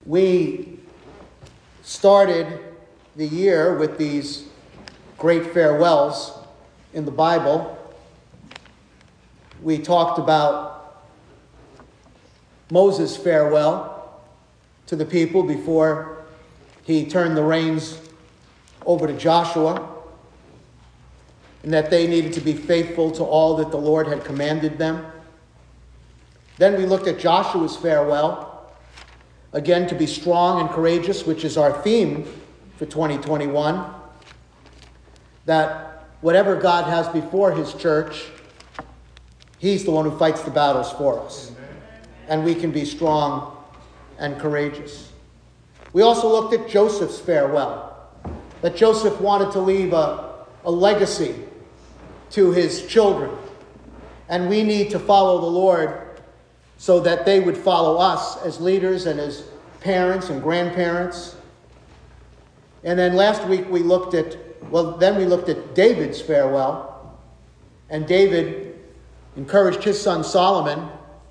We started the year with these great farewells in the Bible. We talked about Moses' farewell to the people before he turned the reins over to Joshua, and that they needed to be faithful to all that the Lord had commanded them. Then we looked at Joshua's farewell, again, to be strong and courageous, which is our theme for 2021. That whatever God has before his church, he's the one who fights the battles for us. And we can be strong and courageous. We also looked at Joseph's farewell. That Joseph wanted to leave a legacy to his children. And we need to follow the Lord so that they would follow us as leaders and as parents and grandparents. And then last week we looked at David's farewell. And David encouraged his son Solomon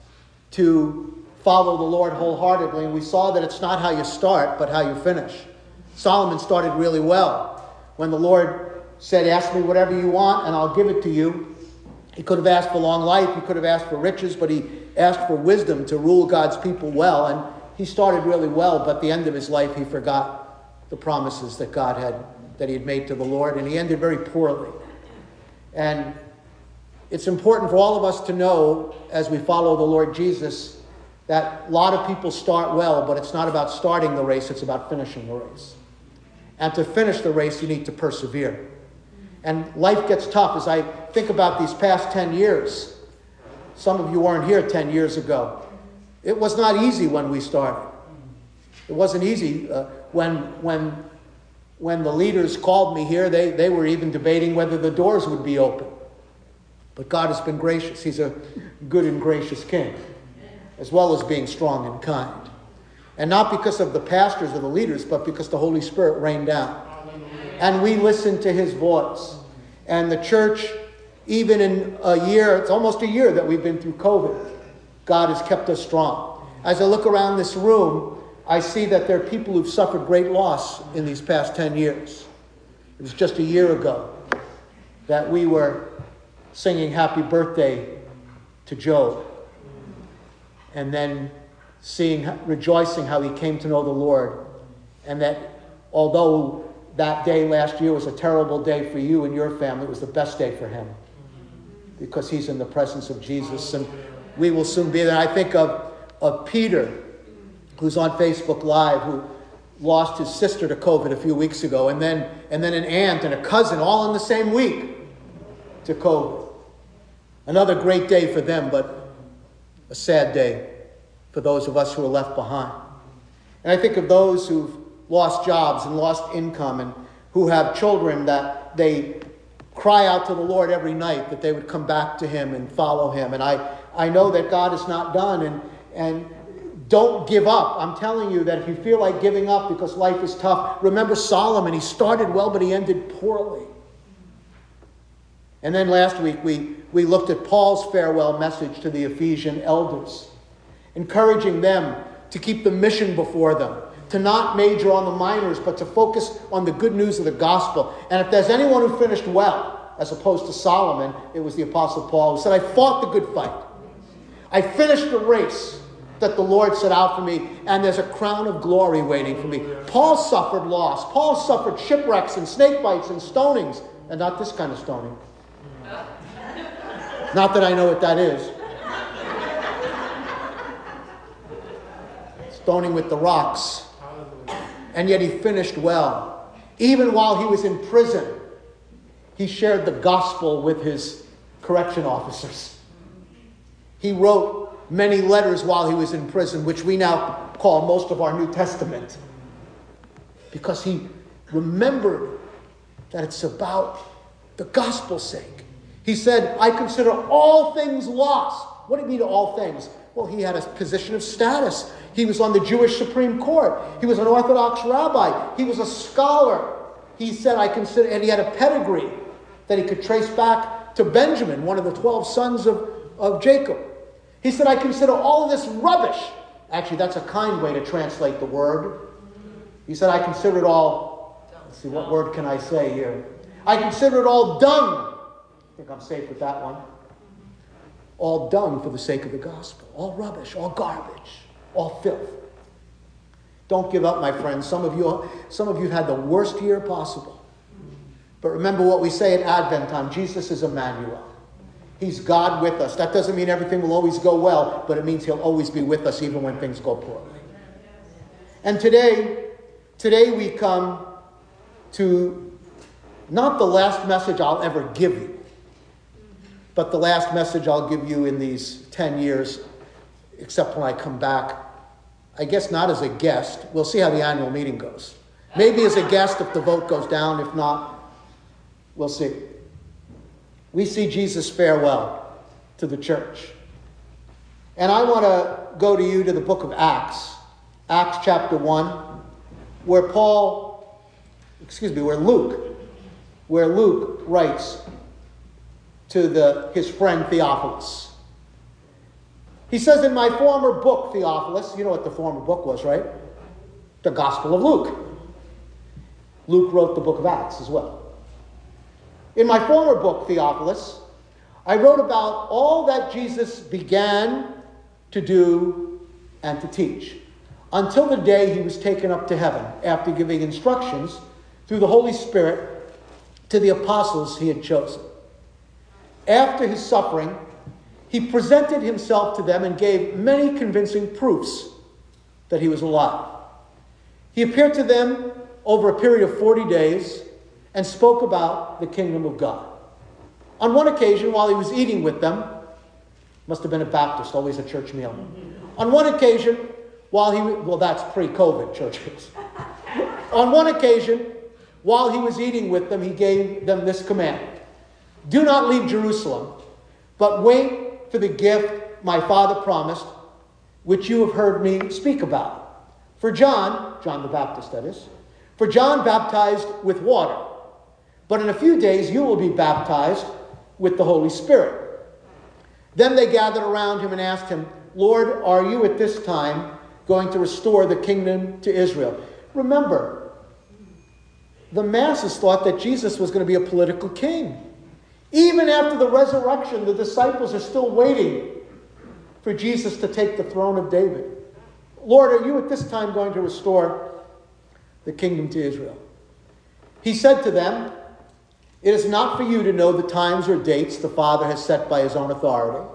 to follow the Lord wholeheartedly. And we saw that it's not how you start, but how you finish. Solomon started really well. When the Lord said, "Ask me whatever you want and I'll give it to you," he could have asked for long life, he could have asked for riches, but he asked for wisdom to rule God's people well. And he started really well, but at the end of his life he forgot the promises that he had made to the Lord, and he ended very poorly. And it's important for all of us to know, as we follow the Lord Jesus, that a lot of people start well, but it's not about starting the race, it's about finishing the race. And to finish the race, you need to persevere. And life gets tough. As I think about these past 10 years, some of you weren't here 10 years ago. It was not easy when we started. It wasn't easy. When the leaders called me here, they were even debating whether the doors would be open. But God has been gracious. He's a good and gracious king, as well as being strong and kind. And not because of the pastors or the leaders, but because the Holy Spirit rained down. And we listened to his voice. And the church, even in a year, it's almost a year that we've been through COVID, God has kept us strong. As I look around this room, I see that there are people who've suffered great loss in these past 10 years. It was just a year ago that we were singing happy birthday to Job. And then rejoicing how he came to know the Lord. And that although that day last year was a terrible day for you and your family, it was the best day for him. Because he's in the presence of Jesus. And we will soon be there. I think of Peter, who's on Facebook Live, who lost his sister to COVID a few weeks ago. And then an aunt and a cousin all in the same week to COVID. Another great day for them, but a sad day for those of us who are left behind. And I think of those who've lost jobs and lost income and who have children that they cry out to the Lord every night that they would come back to him and follow him. And I know that God is not done, and don't give up. I'm telling you that if you feel like giving up because life is tough, remember Solomon. He started well, but he ended poorly. And then last week we looked at Paul's farewell message to the Ephesian elders, encouraging them to keep the mission before them, to not major on the minors, but to focus on the good news of the gospel. And if there's anyone who finished well, as opposed to Solomon, it was the Apostle Paul, who said, "I fought the good fight. I finished the race that the Lord set out for me, and there's a crown of glory waiting for me." Paul suffered loss. Paul suffered shipwrecks and snake bites and stonings, and not this kind of stoning. Not that I know what that is. Stoning with the rocks. And yet he finished well. Even while he was in prison, he shared the gospel with his correction officers. He wrote many letters while he was in prison, which we now call most of our New Testament, because he remembered that it's about the gospel's sake. He said, "I consider all things lost." What do you mean all things? Well, he had a position of status. He was on the Jewish Supreme Court. He was an Orthodox rabbi. He was a scholar. He said, and he had a pedigree that he could trace back to Benjamin, one of the 12 sons of Jacob. He said, "I consider all of this rubbish Actually, that's a kind way to translate the word. He said, I consider it all, let's see, what word can I say here? I consider it all dung. I think I'm safe with that one. All dung for the sake of the gospel. All rubbish, all garbage, all filth. Don't give up, my friends. Some of you had the worst year possible. But remember what we say at Advent time. Jesus is Emmanuel. He's God with us. That doesn't mean everything will always go well, but it means he'll always be with us even when things go poorly. And today we come to not the last message I'll ever give you, but the last message I'll give you in these 10 years, except when I come back. I guess not as a guest. We'll see how the annual meeting goes. Maybe as a guest if the vote goes down. If not, we'll see. We see Jesus' farewell to the church. And I want to go to you to the book of Acts. Acts chapter 1, where Luke writes to his friend Theophilus. He says, in my former book, Theophilus, you know what the former book was, right? The Gospel of Luke. Luke wrote the book of Acts as well. In my former book, Theophilus, I wrote about all that Jesus began to do and to teach until the day he was taken up to heaven after giving instructions through the Holy Spirit to the apostles he had chosen. After his suffering, he presented himself to them and gave many convincing proofs that he was alive. He appeared to them over a period of 40 days and spoke about the kingdom of God. On one occasion, while he was eating with them, must have been a Baptist, always a church meal. On one occasion, that's pre-COVID churches. On one occasion, while he was eating with them, he gave them this command. Do not leave Jerusalem, but wait for the gift my Father promised, which you have heard me speak about. For John the Baptist that is, for John baptized with water, but in a few days you will be baptized with the Holy Spirit. Then they gathered around him and asked him, Lord, are you at this time going to restore the kingdom to Israel? Remember, the masses thought that Jesus was going to be a political king. Even after the resurrection, the disciples are still waiting for Jesus to take the throne of David. Lord, are you at this time going to restore the kingdom to Israel? He said to them, it is not for you to know the times or dates the Father has set by his own authority,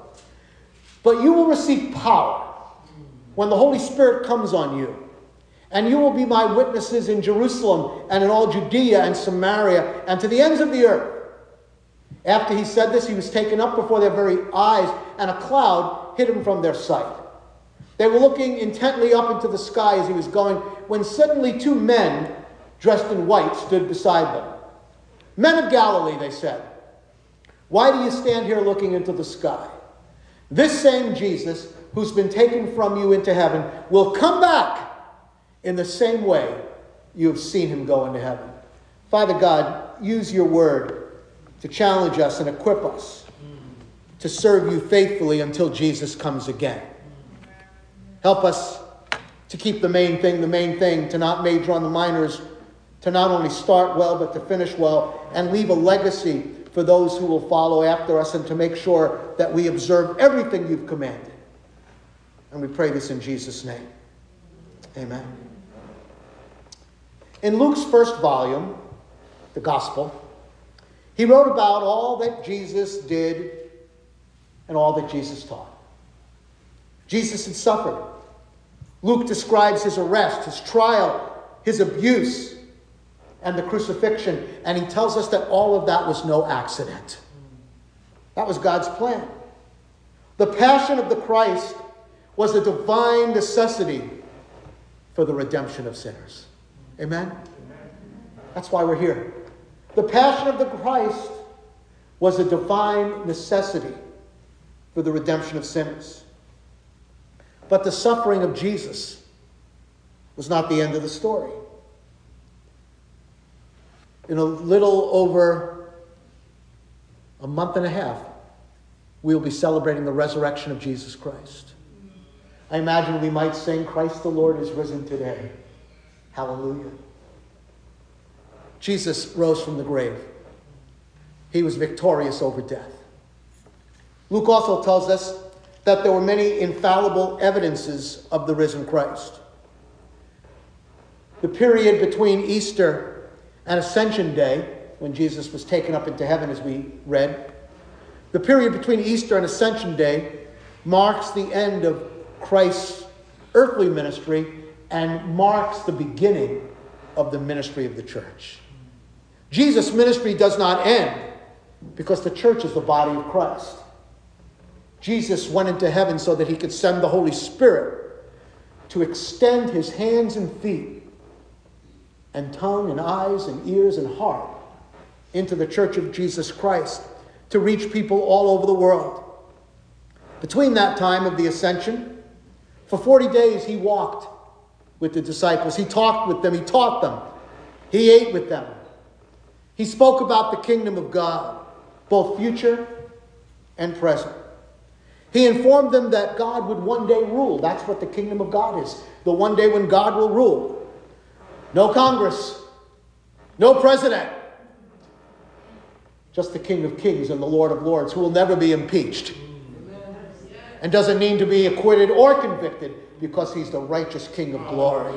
but you will receive power when the Holy Spirit comes on you, and you will be my witnesses in Jerusalem and in all Judea and Samaria and to the ends of the earth. After he said this, he was taken up before their very eyes, and a cloud hid him from their sight. They were looking intently up into the sky as he was going, when suddenly two men dressed in white stood beside them. Men of Galilee, they said, why do you stand here looking into the sky? This same Jesus, who's been taken from you into heaven, will come back in the same way you have seen him go into heaven. Father God, use your word to challenge us and equip us to serve you faithfully until Jesus comes again. Help us to keep the main thing, to not major on the minors, to not only start well, but to finish well, and leave a legacy for those who will follow after us, and to make sure that we observe everything you've commanded. And we pray this in Jesus' name. Amen. In Luke's first volume, the Gospel, he wrote about all that Jesus did and all that Jesus taught. Jesus had suffered. Luke describes his arrest, his trial, his abuse, and the crucifixion. And he tells us that all of that was no accident. That was God's plan. The passion of the Christ was a divine necessity for the redemption of sinners. Amen? That's why we're here. The passion of the Christ was a divine necessity for the redemption of sinners. But the suffering of Jesus was not the end of the story. In a little over a month and a half, we will be celebrating the resurrection of Jesus Christ. I imagine we might sing, Christ the Lord is risen today. Hallelujah. Jesus rose from the grave. He was victorious over death. Luke also tells us that there were many infallible evidences of the risen Christ. The period between Easter and Ascension Day, when Jesus was taken up into heaven, as we read, the period between Easter and Ascension Day marks the end of Christ's earthly ministry and marks the beginning of the ministry of the church. Jesus' ministry does not end because the church is the body of Christ. Jesus went into heaven so that he could send the Holy Spirit to extend his hands and feet and tongue and eyes and ears and heart into the church of Jesus Christ to reach people all over the world. Between that time of the ascension, for 40 days he walked with the disciples. He talked with them. He taught them. He ate with them. He spoke about the kingdom of God, both future and present. He informed them that God would one day rule. That's what the kingdom of God is. The one day when God will rule. No Congress. No president. Just the King of Kings and the Lord of Lords, who will never be impeached. And doesn't need to be acquitted or convicted because he's the righteous King of glory.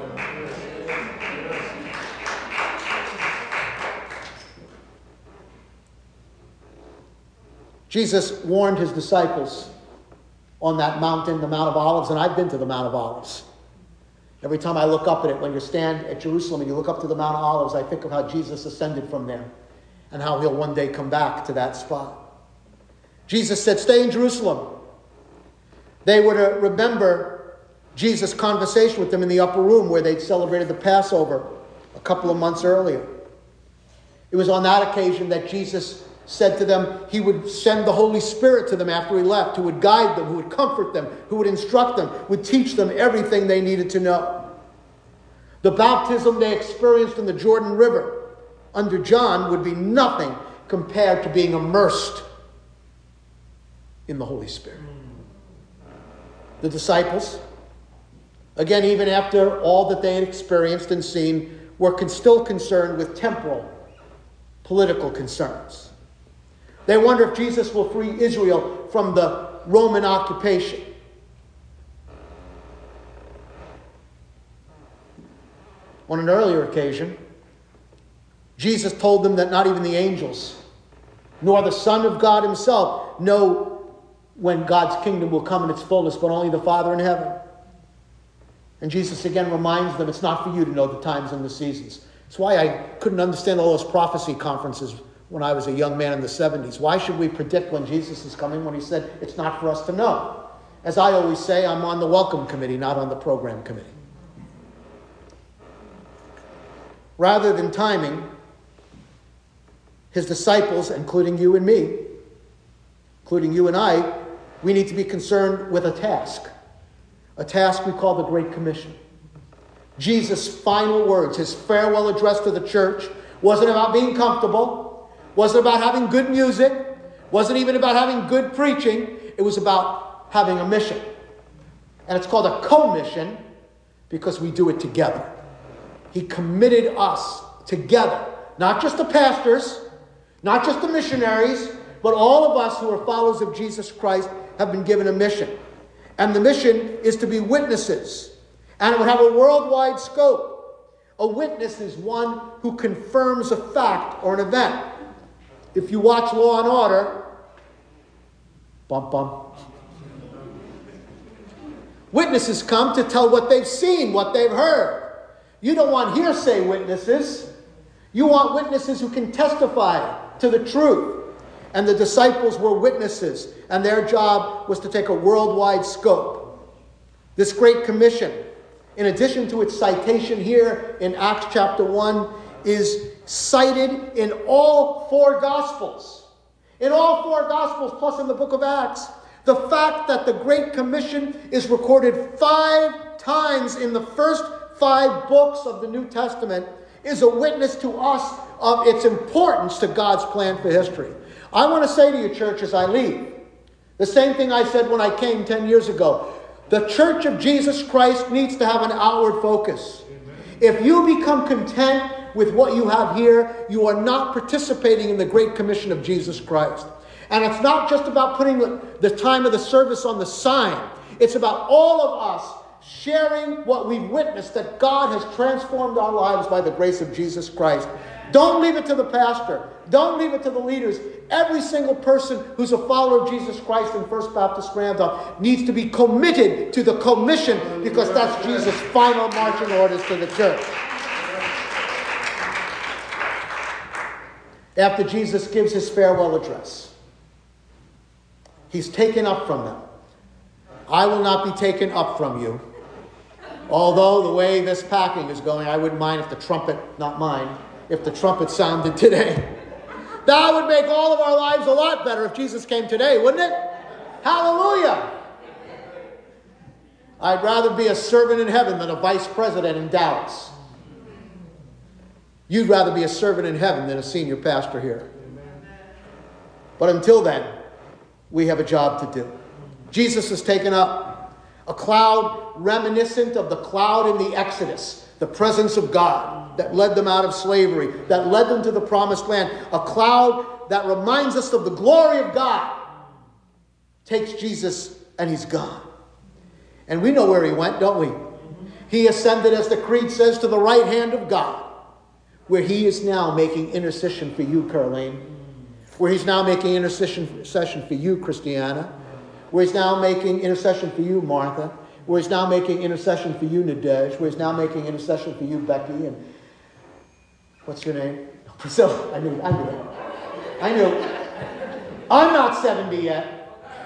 Jesus warned his disciples on that mountain, the Mount of Olives, and I've been to the Mount of Olives. Every time I look up at it, when you stand at Jerusalem and you look up to the Mount of Olives, I think of how Jesus ascended from there and how he'll one day come back to that spot. Jesus said, stay in Jerusalem. They were to remember Jesus' conversation with them in the upper room where they'd celebrated the Passover a couple of months earlier. It was on that occasion that Jesus said to them he would send the Holy Spirit to them after he left, who would guide them, who would comfort them, who would instruct them, would teach them everything they needed to know. The baptism they experienced in the Jordan River under John would be nothing compared to being immersed in the Holy Spirit. The disciples, again, even after all that they had experienced and seen, were still concerned with temporal, political concerns. They wonder if Jesus will free Israel from the Roman occupation. On an earlier occasion, Jesus told them that not even the angels, nor the Son of God himself, know when God's kingdom will come in its fullness, but only the Father in heaven. And Jesus again reminds them it's not for you to know the times and the seasons. That's why I couldn't understand all those prophecy conferences when I was a young man in the 70s. Why should we predict when Jesus is coming when he said it's not for us to know? As I always say, I'm on the welcome committee, not on the program committee. Rather than timing, his disciples, including you and me, including you and I, we need to be concerned with a task we call the Great Commission. Jesus' final words, his farewell address to the church, wasn't about being comfortable, wasn't about having good music, wasn't even about having good preaching. It was about having a mission. And it's called a commission because we do it together. He committed us together, not just the pastors, not just the missionaries, but all of us who are followers of Jesus Christ have been given a mission. And the mission is to be witnesses. And it would have a worldwide scope. A witness is one who confirms a fact or an event. If you watch Law and Order, bum bum. Witnesses come to tell what they've seen, what they've heard. You don't want hearsay witnesses. You want witnesses who can testify to the truth. And the disciples were witnesses, and their job was to take a worldwide scope. This Great Commission, in addition to its citation here in Acts chapter 1, is cited in all four Gospels. In all four Gospels, plus in the book of Acts. The fact that the Great Commission is recorded 5 times in the first 5 books of the New Testament is a witness to us of its importance to God's plan for history. I want to say to you, church, as I leave, the same thing I said when I came 10 years ago. The church of Jesus Christ needs to have an outward focus. If you become content with what you have here, you are not participating in the Great Commission of Jesus Christ. And it's not just about putting the time of the service on the sign. It's about all of us sharing what we've witnessed, that God has transformed our lives by the grace of Jesus Christ. Don't leave it to the pastor. Don't leave it to the leaders. Every single person who's a follower of Jesus Christ in First Baptist Randolph needs to be committed to the commission, because that's Jesus' final marching orders to the church. After Jesus gives his farewell address, he's taken up from them. I will not be taken up from you. Although the way this packing is going, I wouldn't mind if the trumpet, not mine, if the trumpet sounded today. That would make all of our lives a lot better if Jesus came today, wouldn't it? Hallelujah! I'd rather be a servant in heaven than a vice president in Dallas. You'd rather be a servant in heaven than a senior pastor here. But until then, we have a job to do. Jesus has taken up a cloud reminiscent of the cloud in the Exodus, the presence of God that led them out of slavery, that led them to the promised land. A cloud that reminds us of the glory of God takes Jesus and he's gone. And we know where he went, don't we? He ascended, as the creed says, to the right hand of God, where he is now making intercession for you, Caroline. Where he's now making intercession for you, Christiana. Where he's now making intercession for you, Martha. Where he's now making intercession for you, Nadej. Where he's now making intercession for you, Becky. And what's your name? Priscilla. I knew. I'm not 70 yet.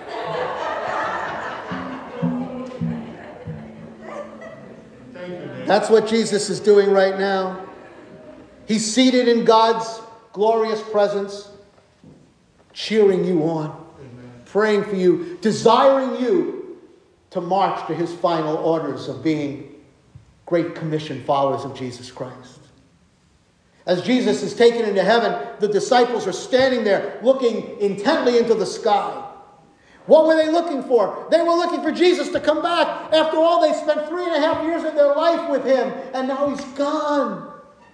That's what Jesus is doing right now. He's seated in God's glorious presence, cheering you on, amen, praying for you, desiring you to march to his final orders of being Great Commission followers of Jesus Christ. As Jesus is taken into heaven, the disciples are standing there looking intently into the sky. What were they looking for? They were looking for Jesus to come back. After all, they spent 3.5 years of their life with him, and now he's gone.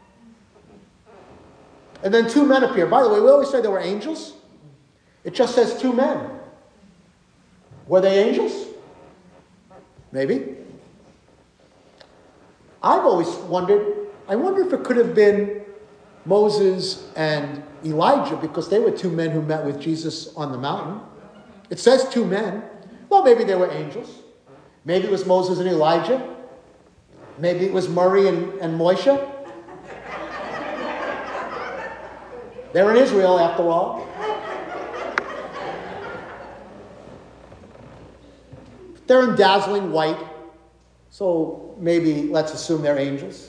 And then 2 men appear. By the way, we always say there were angels. It just says 2 men. Were they angels? Maybe. I've always wondered, I wonder if it could have been Moses and Elijah, because they were 2 men who met with Jesus on the mountain. It says 2 men. Well, maybe they were angels. Maybe it was Moses and Elijah. Maybe it was Murray and Moshe. They're in Israel, after all. They're in dazzling white, so maybe let's assume they're angels.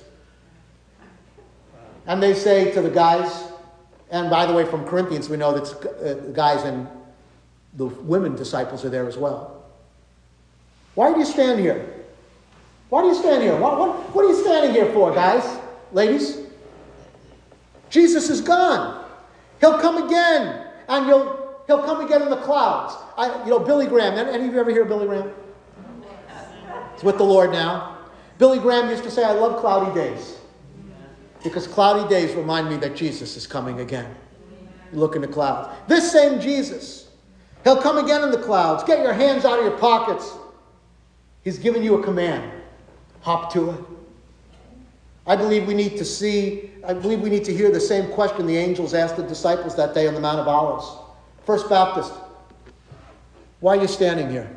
And they say to the guys, and by the way, from Corinthians, we know that guys and the women disciples are there as well. Why do you stand here? Why do you stand here? What are you standing here for, guys? Ladies? Jesus is gone. He'll come again. And he'll come again in the clouds. Billy Graham. Any of you ever hear Billy Graham? He's with the Lord now. Billy Graham used to say, I love cloudy days. Because cloudy days remind me that Jesus is coming again. You look in the clouds. This same Jesus, he'll come again in the clouds. Get your hands out of your pockets. He's given you a command. Hop to it. I believe we need to hear the same question the angels asked the disciples that day on the Mount of Olives. First Baptist, why are you standing here?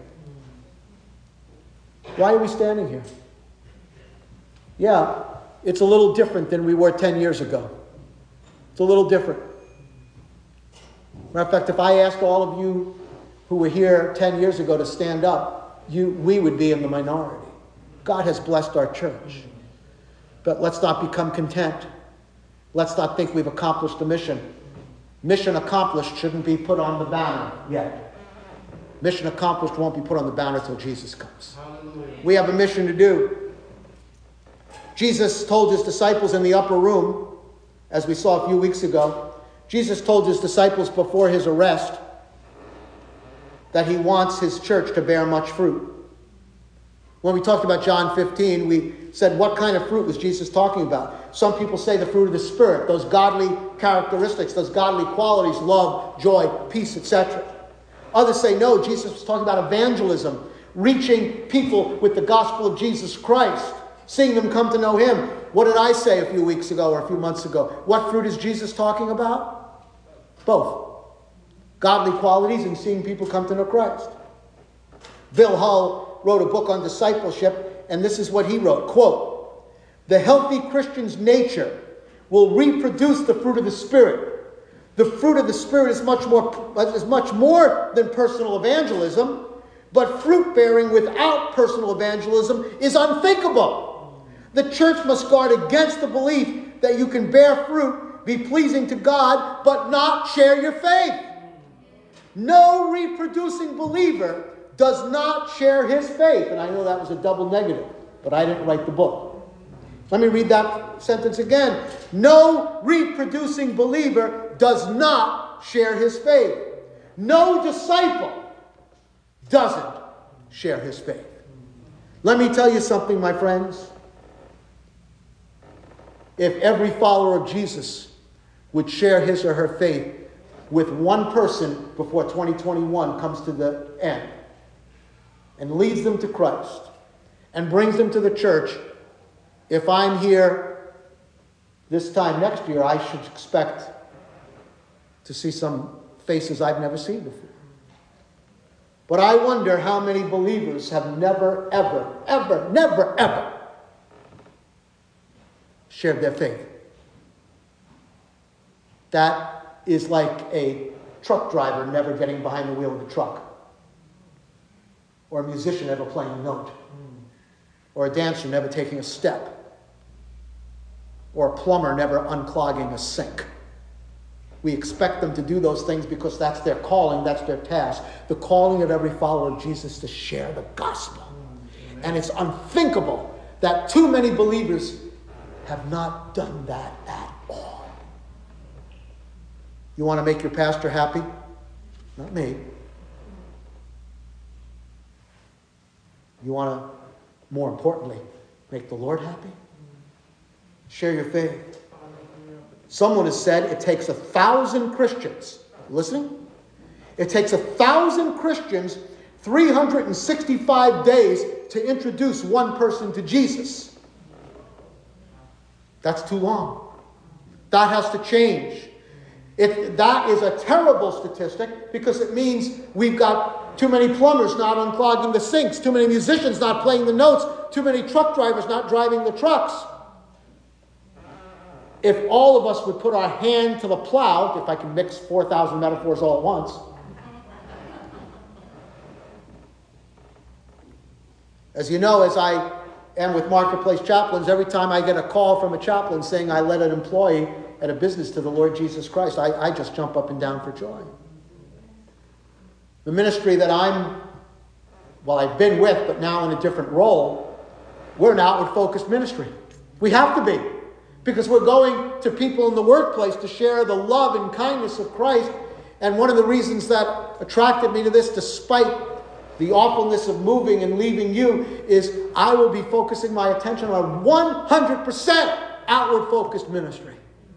Why are we standing here? Yeah, it's a little different than we were 10 years ago. It's a little different. Matter of fact, if I asked all of you who were here 10 years ago to stand up, we would be in the minority. God has blessed our church. But let's not become content. Let's not think we've accomplished the mission. Mission accomplished shouldn't be put on the banner yet. Mission accomplished won't be put on the banner until Jesus comes. Hallelujah. We have a mission to do. Jesus told his disciples in the upper room, as we saw a few weeks ago, Jesus told his disciples before his arrest that he wants his church to bear much fruit. When we talked about John 15, we said, what kind of fruit was Jesus talking about? Some people say the fruit of the Spirit, those godly characteristics, those godly qualities, love, joy, peace, etc. Others say, no, Jesus was talking about evangelism, reaching people with the gospel of Jesus Christ, seeing them come to know him. What did I say a few weeks ago or a few months ago? What fruit is Jesus talking about? Both. Godly qualities and seeing people come to know Christ. Bill Hull wrote a book on discipleship, and this is what he wrote, quote, "The healthy Christian's nature will reproduce the fruit of the Spirit. The fruit of the Spirit is much more than personal evangelism, but fruit-bearing without personal evangelism is unthinkable. The church must guard against the belief that you can bear fruit, be pleasing to God, but not share your faith. No reproducing believer does not share his faith." And I know that was a double negative, but I didn't write the book. Let me read that sentence again. No reproducing believer does not share his faith. No disciple doesn't share his faith. Let me tell you something, my friends. If every follower of Jesus would share his or her faith with one person before 2021 comes to the end and leads them to Christ and brings them to the church, if I'm here this time next year, I should expect to see some faces I've never seen before. But I wonder how many believers have never, ever shared their faith. That is like a truck driver never getting behind the wheel of the truck, or a musician never playing a note, or a dancer never taking a step, or a plumber never unclogging a sink. We expect them to do those things because that's their calling, that's their task. The calling of every follower of Jesus is to share the gospel. And it's unthinkable that too many believers have not done that at all. You want to make your pastor happy? Not me. You want to, more importantly, make the Lord happy? Share your faith. Someone has said it takes 1,000 Christians. Listening? It takes 1,000 Christians 365 days to introduce one person to Jesus. That's too long. That has to change. That is a terrible statistic because it means we've got too many plumbers not unclogging the sinks, too many musicians not playing the notes, too many truck drivers not driving the trucks. If all of us would put our hand to the plow, if I can mix 4,000 metaphors all at once, as you know, as I am with Marketplace Chaplains, every time I get a call from a chaplain saying I led an employee at a business to the Lord Jesus Christ, I just jump up and down for joy. The ministry that I've been with, but now in a different role, we're an outward-focused ministry. We have to be. Because we're going to people in the workplace to share the love and kindness of Christ. And one of the reasons that attracted me to this, despite the awfulness of moving and leaving you, is I will be focusing my attention on 100% outward-focused ministry.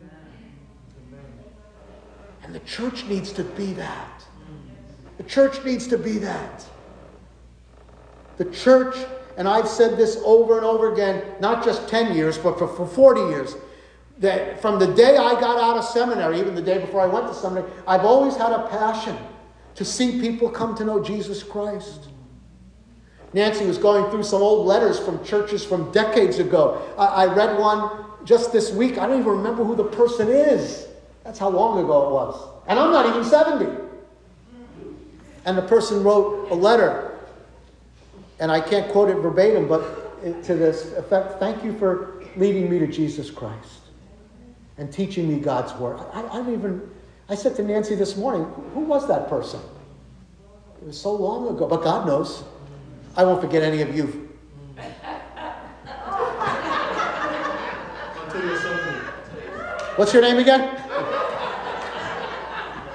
And the church needs to be that. The church needs to be that. The church, and I've said this over and over again, not just 10 years, but for 40 years, that from the day I got out of seminary, even the day before I went to seminary, I've always had a passion to see people come to know Jesus Christ. Nancy was going through some old letters from churches from decades ago. I read one just this week. I don't even remember who the person is. That's how long ago it was. And I'm not even 70. And the person wrote a letter, and I can't quote it verbatim, but to this effect: "Thank you for leading me to Jesus Christ and teaching me God's word." I said to Nancy this morning, who was that person? It was so long ago, but God knows. I won't forget any of you. I'll tell you something. What's your name again?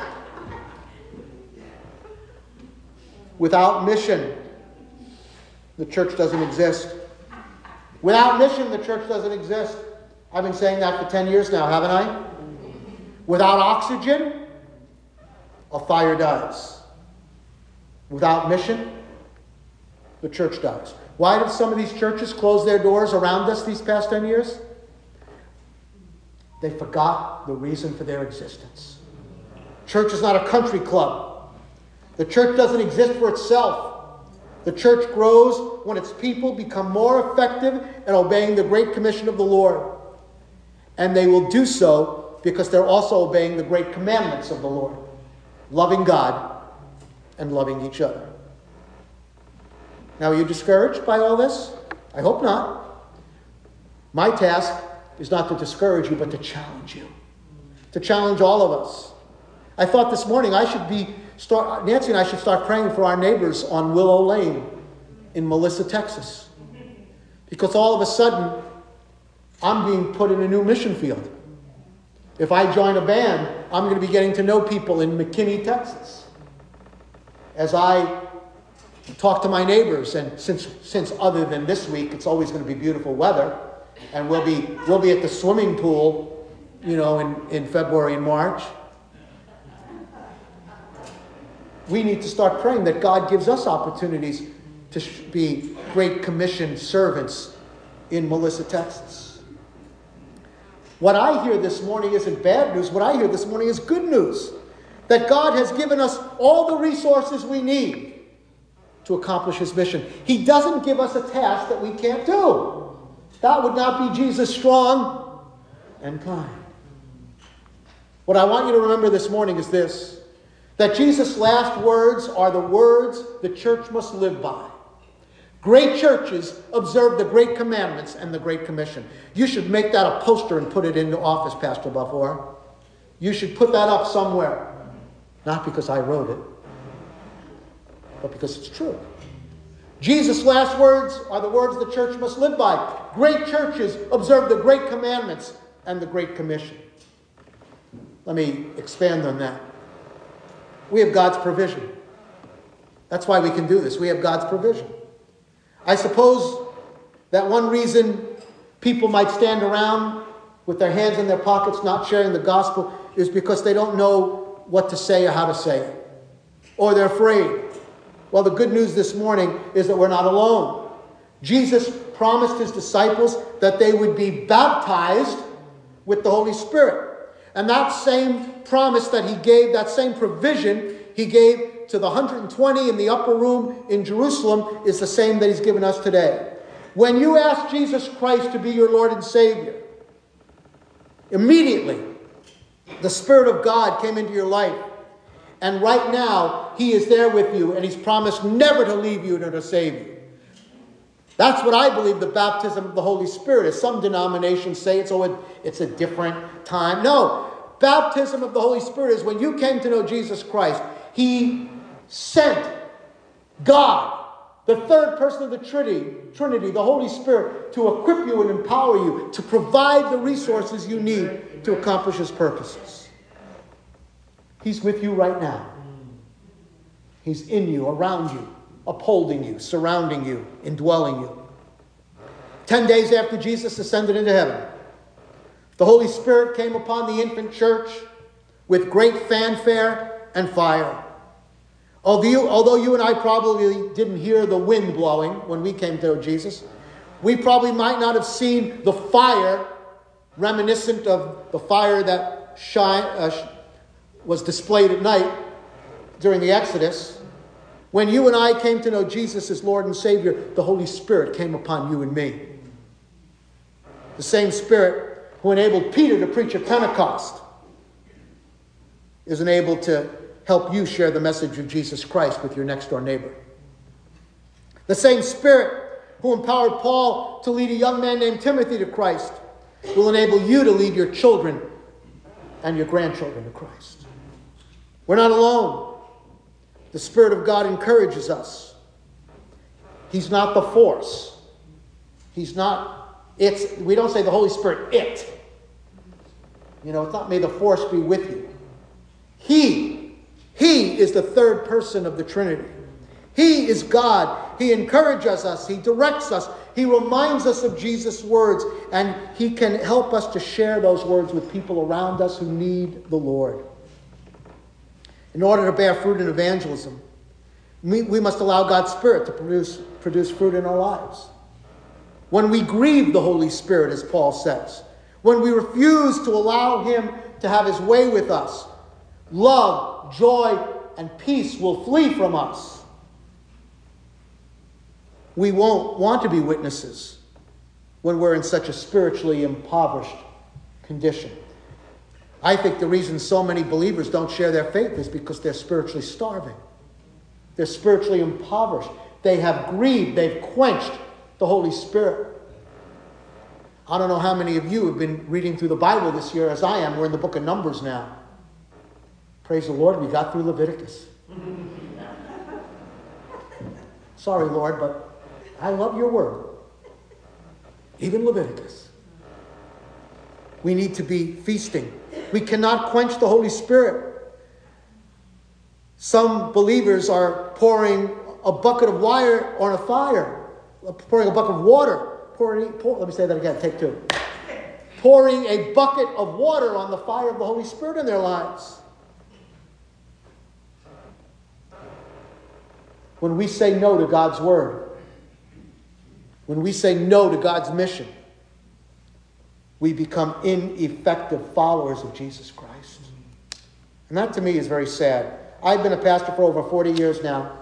Without mission, the church doesn't exist. Without mission, the church doesn't exist. I've been saying that for 10 years now, haven't I? Without oxygen, a fire dies. Without mission, the church dies. Why did some of these churches close their doors around us these past 10 years? They forgot the reason for their existence. Church is not a country club. The church doesn't exist for itself. The church grows when its people become more effective in obeying the Great Commission of the Lord. And they will do so because they're also obeying the great commandments of the Lord. Loving God and loving each other. Now, are you discouraged by all this? I hope not. My task is not to discourage you, but to challenge you. To challenge all of us. I thought this morning Nancy and I should start praying for our neighbors on Willow Lane in Melissa, Texas. Because all of a sudden, I'm being put in a new mission field. If I join a band, I'm going to be getting to know people in McKinney, Texas. As I talk to my neighbors, and since other than this week, it's always going to be beautiful weather, and we'll be at the swimming pool, in February and March. We need to start praying that God gives us opportunities to be Great Commission servants in Melissa, Texas. What I hear this morning isn't bad news. What I hear this morning is good news. That God has given us all the resources we need to accomplish His mission. He doesn't give us a task that we can't do. That would not be Jesus strong and kind. What I want you to remember this morning is this. That Jesus' last words are the words the church must live by. Great churches observe the great commandments and the Great Commission. You should make that a poster and put it in the office, Pastor Buffour. You should put that up somewhere. Not because I wrote it, but because it's true. Jesus' last words are the words the church must live by. Great churches observe the great commandments and the Great Commission. Let me expand on that. We have God's provision. That's why we can do this. We have God's provision. I suppose that one reason people might stand around with their hands in their pockets not sharing the gospel is because they don't know what to say or how to say it. Or they're afraid. Well, the good news this morning is that we're not alone. Jesus promised His disciples that they would be baptized with the Holy Spirit. And that same promise that He gave, that same provision He gave to the 120 in the upper room in Jerusalem is the same that He's given us today. When you ask Jesus Christ to be your Lord and Savior, immediately the Spirit of God came into your life. And right now, He is there with you, and He's promised never to leave you nor to save you. That's what I believe the baptism of the Holy Spirit is. Some denominations say it's a different time. No, baptism of the Holy Spirit is when you came to know Jesus Christ. He sent God, the third person of the Trinity, the Holy Spirit, to equip you and empower you, to provide the resources you need to accomplish His purposes. He's with you right now. He's in you, around you, upholding you, surrounding you, indwelling you. 10 days after Jesus ascended into heaven, the Holy Spirit came upon the infant church with great fanfare and fire. Although you and I probably didn't hear the wind blowing when we came to Jesus, we probably might not have seen the fire reminiscent of the fire that was displayed at night during the Exodus. When you and I came to know Jesus as Lord and Savior, the Holy Spirit came upon you and me. The same Spirit who enabled Peter to preach at Pentecost is enabled to help you share the message of Jesus Christ with your next door neighbor. The same Spirit who empowered Paul to lead a young man named Timothy to Christ will enable you to lead your children and your grandchildren to Christ. We're not alone. The Spirit of God encourages us. He's not the force. We don't say the Holy Spirit, it. It's not may the force be with you. He is the third person of the Trinity. He is God. He encourages us. He directs us. He reminds us of Jesus' words. And he can help us to share those words with people around us who need the Lord. In order to bear fruit in evangelism, we must allow God's Spirit to produce fruit in our lives. When we grieve the Holy Spirit, as Paul says, when we refuse to allow him to have his way with us, love, joy, and peace will flee from us. We won't want to be witnesses when we're in such a spiritually impoverished condition. I think the reason so many believers don't share their faith is because they're spiritually starving. They're spiritually impoverished. They have grieved. They've quenched the Holy Spirit. I don't know how many of you have been reading through the Bible this year as I am. We're in the book of Numbers now. Praise the Lord, we got through Leviticus. Sorry, Lord, but I love your word. Even Leviticus. We need to be feasting. We cannot quench the Holy Spirit. Some believers are pouring a bucket of wire on a fire. Pouring a bucket of water. Let me say that again, take two. Pouring a bucket of water on the fire of the Holy Spirit in their lives. When we say no to God's word, when we say no to God's mission, we become ineffective followers of Jesus Christ. And that to me is very sad. I've been a pastor for over 40 years now.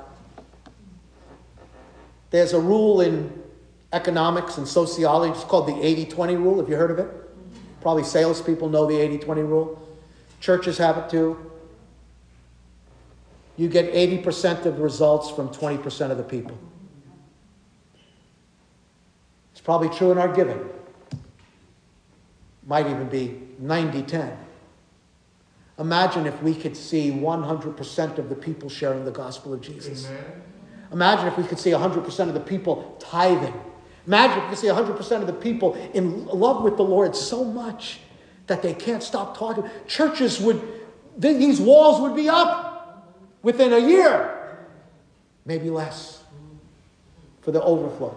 There's a rule in economics and sociology. It's called the 80-20 rule. Have you heard of it? Probably salespeople know the 80-20 rule. Churches have it too. You get 80% of the results from 20% of the people. It's probably true in our giving. Might even be 90-10. Imagine if we could see 100% of the people sharing the gospel of Jesus. Amen. Imagine if we could see 100% of the people tithing. Imagine if we could see 100% of the people in love with the Lord so much that they can't stop talking. Churches these walls would be up within a year. Maybe less. For the overflow.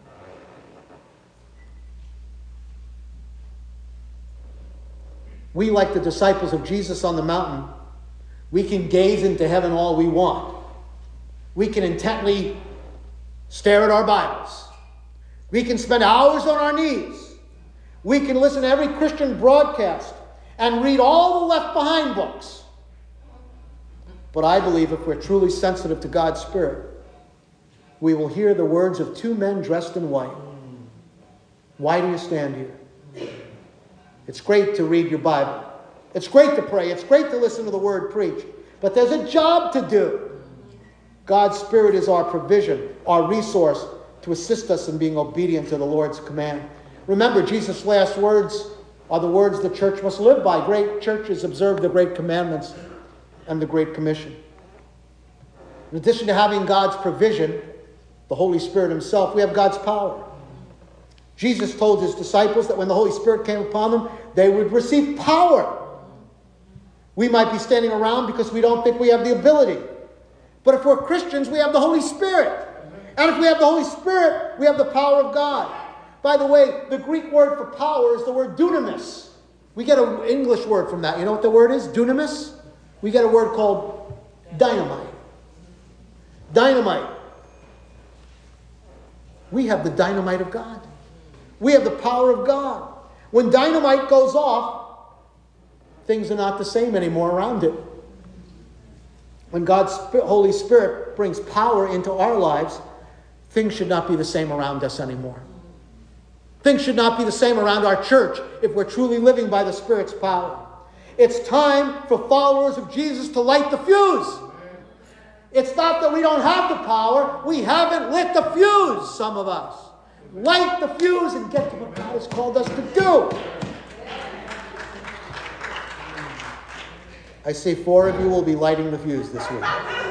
We, like the disciples of Jesus on the mountain, we can gaze into heaven all we want. We can intently stare at our Bibles. We can spend hours on our knees. We can listen to every Christian broadcast and read all the Left Behind books. But I believe if we're truly sensitive to God's Spirit, we will hear the words of two men dressed in white. Why do you stand here? It's great to read your Bible. It's great to pray. It's great to listen to the word preached. But there's a job to do. God's Spirit is our provision, our resource to assist us in being obedient to the Lord's command. Remember, Jesus' last words are the words the church must live by. Great churches observe the great commandments and the Great Commission. In addition to having God's provision, the Holy Spirit himself, we have God's power. Jesus told his disciples that when the Holy Spirit came upon them, they would receive power. We might be standing around because we don't think we have the ability. But if we're Christians, we have the Holy Spirit. And if we have the Holy Spirit, we have the power of God. By the way, the Greek word for power is the word dunamis. We get an English word from that. You know what the word is? Dunamis? We get a word called dynamite. Dynamite. We have the dynamite of God. We have the power of God. When dynamite goes off, things are not the same anymore around it. When God's Holy Spirit brings power into our lives, things should not be the same around us anymore. Things should not be the same around our church if we're truly living by the Spirit's power. It's time for followers of Jesus to light the fuse. It's not that we don't have the power. We haven't lit the fuse, some of us. Light the fuse and get to what God has called us to do. I see 4 of you will be lighting the fuse this week.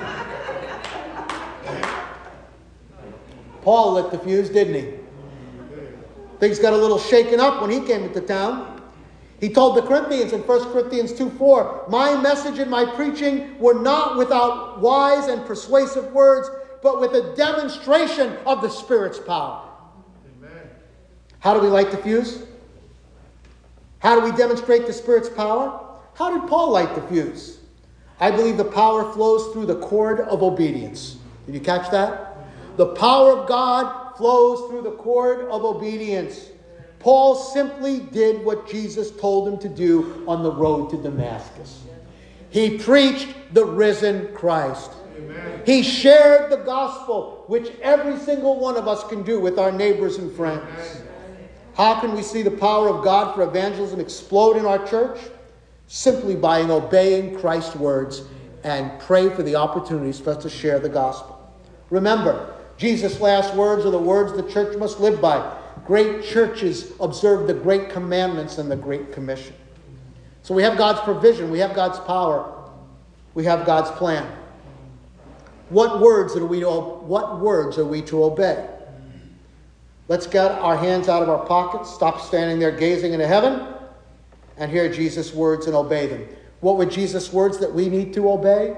Paul lit the fuse, didn't he? Things got a little shaken up when he came into town. He told the Corinthians in 1 Corinthians 2:4, "My message and my preaching were not without wise and persuasive words, but with a demonstration of the Spirit's power. Amen. How do we light the fuse? How do we demonstrate the Spirit's power? How did Paul light the fuse? I believe the power flows through the cord of obedience. Did you catch that? The power of God flows through the cord of obedience. Paul simply did what Jesus told him to do on the road to Damascus. He preached the risen Christ. Amen. He shared the gospel, which every single one of us can do with our neighbors and friends. Amen. How can we see the power of God for evangelism explode in our church? Simply by obeying Christ's words and pray for the opportunities for us to share the gospel. Remember, Jesus' last words are the words the church must live by. Great churches observe the great commandments and the Great Commission. So we have God's provision, we have God's power, we have God's plan. What words are we to obey? Let's get our hands out of our pockets, stop standing there gazing into heaven, and hear Jesus' words and obey them. What were Jesus' words that we need to obey?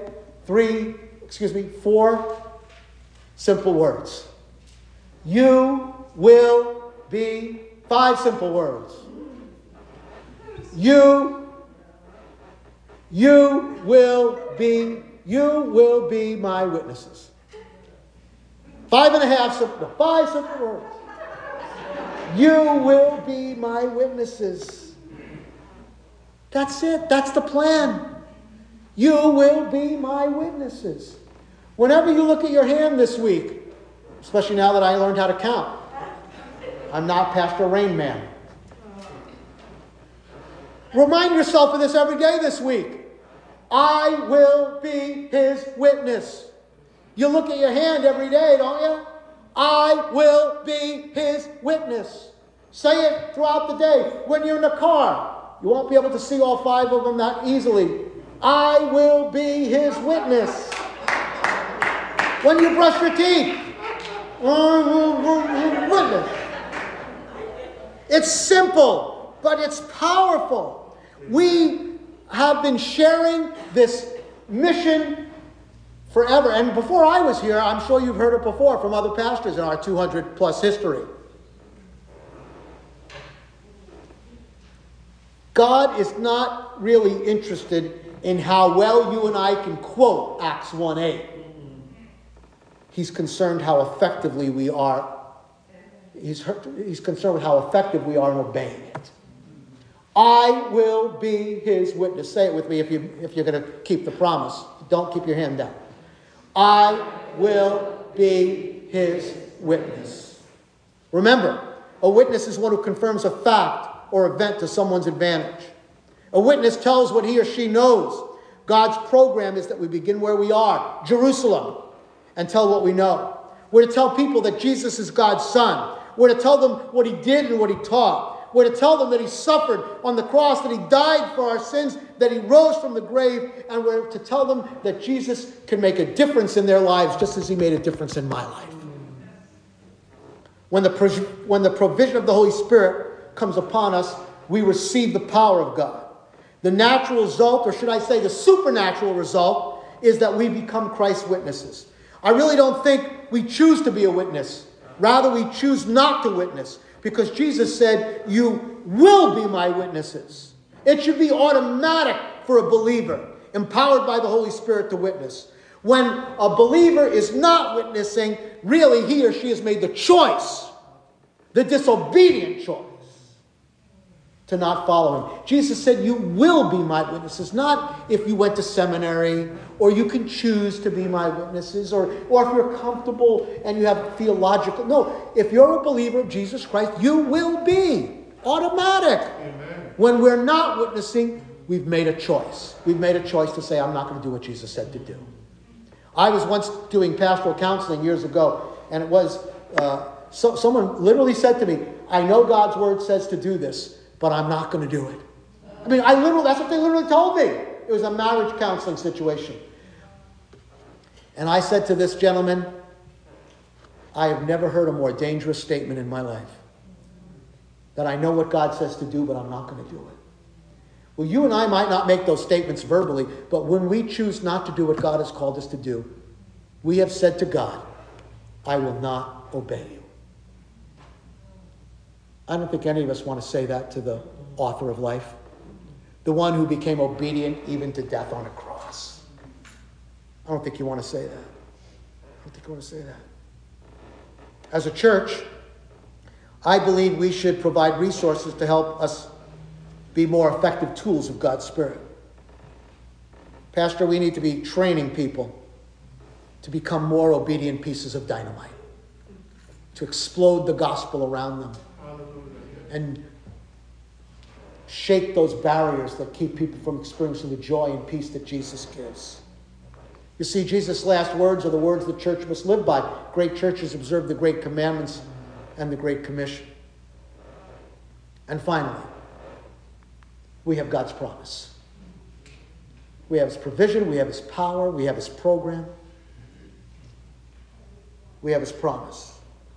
4 simple words. You will be, 5 simple words. You will be my witnesses. 5 simple words. You will be my witnesses. That's it. That's the plan. You will be my witnesses. Whenever you look at your hand this week, especially now that I learned how to count, I'm not Pastor Rain Man. Remind yourself of this every day this week. I will be his witness. You look at your hand every day, don't you? I will be his witness. Say it throughout the day. When you're in the car, you won't be able to see all 5 of them that easily. I will be his witness. When you brush your teeth, witness. It's simple, but it's powerful. We have been sharing this mission forever. And before I was here, I'm sure you've heard it before from other pastors in our 200 plus history. God is not really interested in how well you and I can quote Acts 1:8. He's concerned how effectively we are. He's concerned with how effective we are in obeying it. I will be his witness. Say it with me if you're going to keep the promise. Don't keep your hand down. I will be his witness. Remember, a witness is one who confirms a fact or event to someone's advantage. A witness tells what he or she knows. God's program is that we begin where we are, Jerusalem, and tell what we know. We're to tell people that Jesus is God's Son. We're to tell them what he did and what he taught. We're to tell them that he suffered on the cross, that he died for our sins, that he rose from the grave, and we're to tell them that Jesus can make a difference in their lives just as he made a difference in my life. When the provision of the Holy Spirit comes upon us, we receive the power of God. The natural result, or should I say the supernatural result, is that we become Christ's witnesses. I really don't think we choose to be a witness. Rather, we choose not to witness, because Jesus said, you will be my witnesses. It should be automatic for a believer, empowered by the Holy Spirit to witness. When a believer is not witnessing, really he or she has made the choice, the disobedient choice, to not follow him. Jesus said, you will be my witnesses, not if you went to seminary, or you can choose to be my witnesses, or if you're comfortable and you have theological. No, if you're a believer of Jesus Christ, you will be. Automatic. Amen. When we're not witnessing, we've made a choice. We've made a choice to say, I'm not going to do what Jesus said to do. I was once doing pastoral counseling years ago, and it was, someone literally said to me, I know God's word says to do this, but I'm not going to do it. I mean, that's what they literally told me. It was a marriage counseling situation. And I said to this gentleman, I have never heard a more dangerous statement in my life. That I know what God says to do, but I'm not going to do it. Well, you and I might not make those statements verbally, but when we choose not to do what God has called us to do, we have said to God, I will not obey you. I don't think any of us want to say that to the author of life, the one who became obedient even to death on a cross. I don't think you want to say that. I don't think you want to say that. As a church, I believe we should provide resources to help us be more effective tools of God's Spirit. Pastor, we need to be training people to become more obedient pieces of dynamite, to explode the gospel around them and shake those barriers that keep people from experiencing the joy and peace that Jesus gives. You see, Jesus' last words are the words the church must live by. Great churches observe the great commandments and the Great Commission. And finally, we have God's promise. We have his provision, we have his power, we have his program. We have his promise.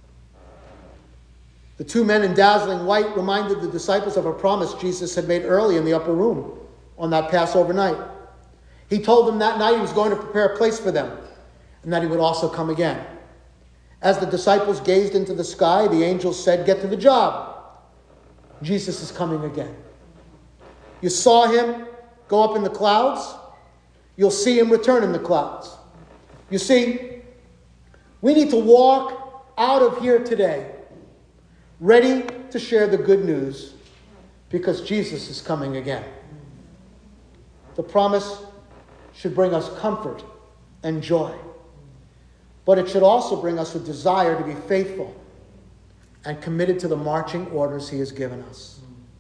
The two men in dazzling white reminded the disciples of a promise Jesus had made early in the upper room on that Passover night. He told them that night he was going to prepare a place for them and that he would also come again. As the disciples gazed into the sky, the angels said, "Get to the job. Jesus is coming again." You saw him go up in the clouds. You'll see him return in the clouds. You see, we need to walk out of here today ready to share the good news because Jesus is coming again. The promise should bring us comfort and joy, but it should also bring us a desire to be faithful and committed to the marching orders he has given us.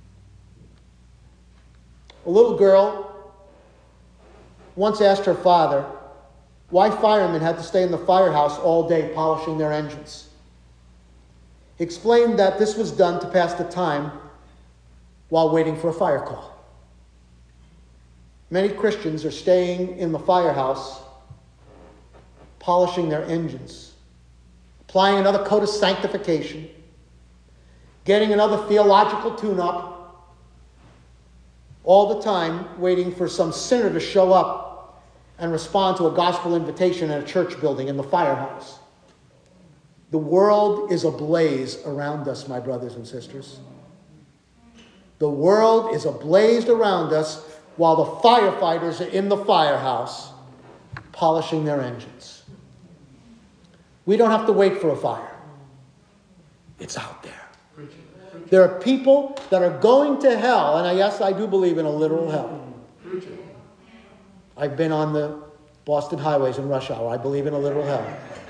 A little girl once asked her father why firemen had to stay in the firehouse all day polishing their engines. He explained that this was done to pass the time while waiting for a fire call. Many Christians are staying in the firehouse, polishing their engines, applying another coat of sanctification, getting another theological tune-up, all the time waiting for some sinner to show up and respond to a gospel invitation in a church building in the firehouse. The world is ablaze around us, my brothers and sisters. The world is ablaze around us while the firefighters are in the firehouse polishing their engines. We don't have to wait for a fire. It's out there. There are people that are going to hell, and yes, I do believe in a literal hell. I've been on the Boston highways in rush hour. I believe in a literal hell.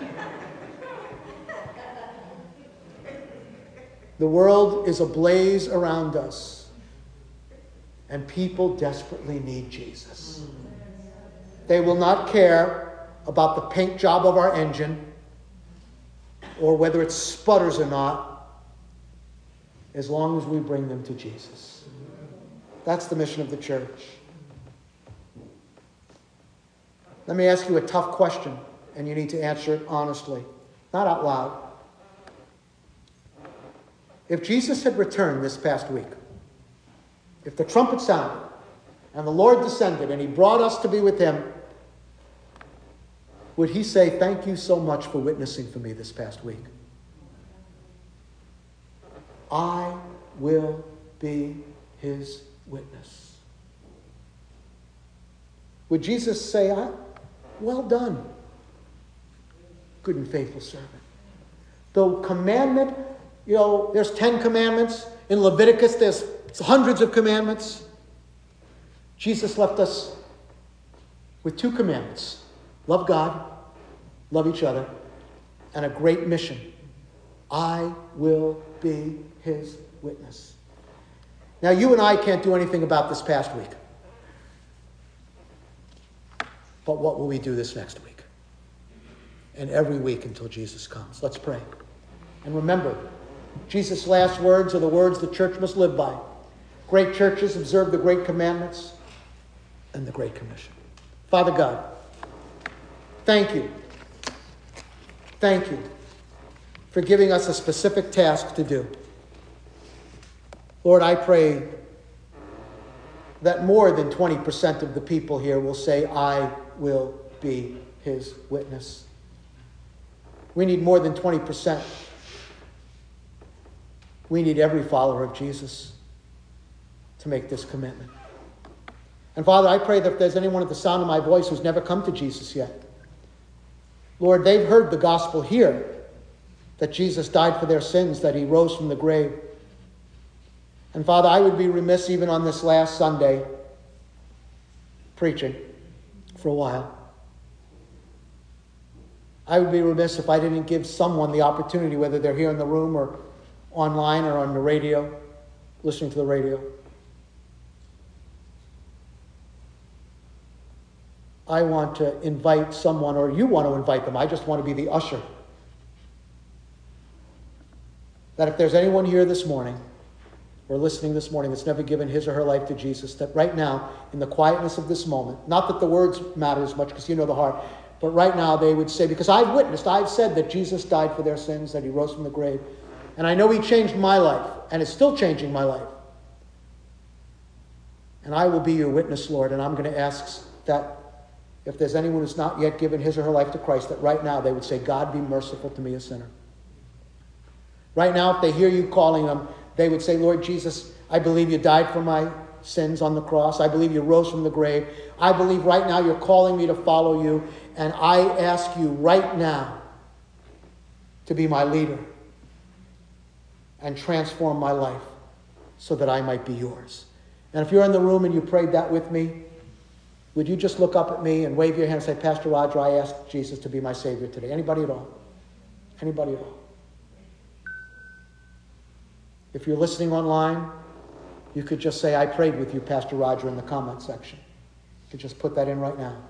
The world is ablaze around us, and people desperately need Jesus. They will not care about the paint job of our engine or whether it sputters or not, as long as we bring them to Jesus. That's the mission of the church. Let me ask you a tough question, and you need to answer it honestly, not out loud. If Jesus had returned this past week, if the trumpet sounded and the Lord descended and he brought us to be with him, would he say, "Thank you so much for witnessing for me this past week"? I will be his witness. Would Jesus say, "Well done, good and faithful servant"? The commandment, there's 10 commandments. In Leviticus, there's hundreds of commandments. Jesus left us with 2 commandments. Love God, love each other, and a great mission. I will be his witness. Now, you and I can't do anything about this past week. But what will we do this next week? And every week until Jesus comes. Let's pray. And remember, Jesus' last words are the words the church must live by. Great churches observe the great commandments and the Great Commission. Father God, thank you. Thank you for giving us a specific task to do. Lord, I pray that more than 20% of the people here will say, "I will be his witness." We need more than 20%. We need every follower of Jesus to make this commitment. And Father, I pray that if there's anyone at the sound of my voice who's never come to Jesus yet, Lord, they've heard the gospel here, that Jesus died for their sins, that he rose from the grave. And Father, I would be remiss even on this last Sunday preaching for a while. I would be remiss if I didn't give someone the opportunity, whether they're here in the room or online or on the radio, listening to the radio. I want to invite someone, or you want to invite them. I just want to be the usher. That if there's anyone here this morning or listening this morning that's never given his or her life to Jesus, that right now, in the quietness of this moment, not that the words matter as much because you know the heart, but right now they would say, because I've said that Jesus died for their sins, that he rose from the grave, and I know he changed my life, and is still changing my life. And I will be your witness, Lord, and I'm going to ask that if there's anyone who's not yet given his or her life to Christ, that right now they would say, God, be merciful to me, a sinner. Right now, if they hear you calling them, they would say, Lord Jesus, I believe you died for my sins on the cross. I believe you rose from the grave. I believe right now you're calling me to follow you. And I ask you right now to be my leader and transform my life so that I might be yours. And if you're in the room and you prayed that with me, would you just look up at me and wave your hand and say, Pastor Roger, I asked Jesus to be my Savior today. Anybody at all? Anybody at all? If you're listening online, you could just say, I prayed with you, Pastor Roger, in the comment section. You could just put that in right now.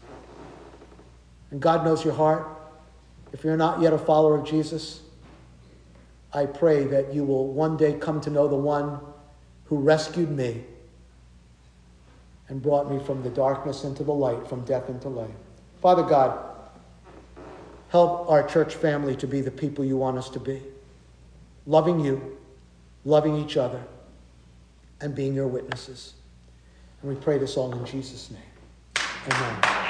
And God knows your heart. If you're not yet a follower of Jesus, I pray that you will one day come to know the one who rescued me and brought me from the darkness into the light, from death into life. Father God, help our church family to be the people you want us to be. Loving you, loving each other, and being your witnesses. And we pray this all in Jesus' name. Amen.